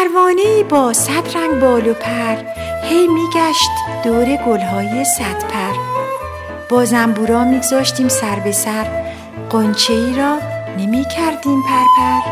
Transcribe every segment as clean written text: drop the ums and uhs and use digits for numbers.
پروانه‌ای با 100 رنگ بال و پر هی میگشت دور گلهای 100 پر. با زنبورا میگذاشتیم سر به سر، غنچه‌ای را نمیکردیم پرپر.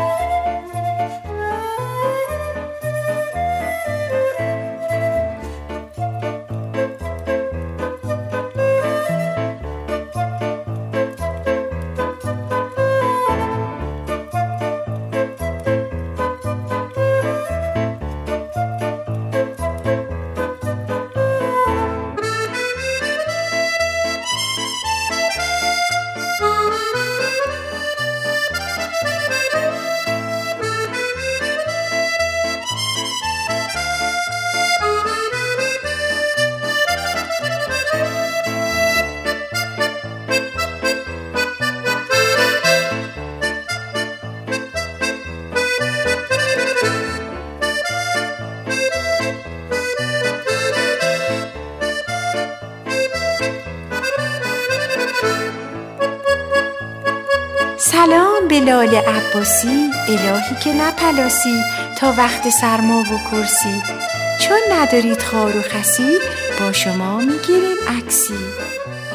سلام به لاله عباسی، الهی که نپلاسی تا وقت سرما و کرسی. چون ندارید خار و خسی، با شما میگیریم عکسی.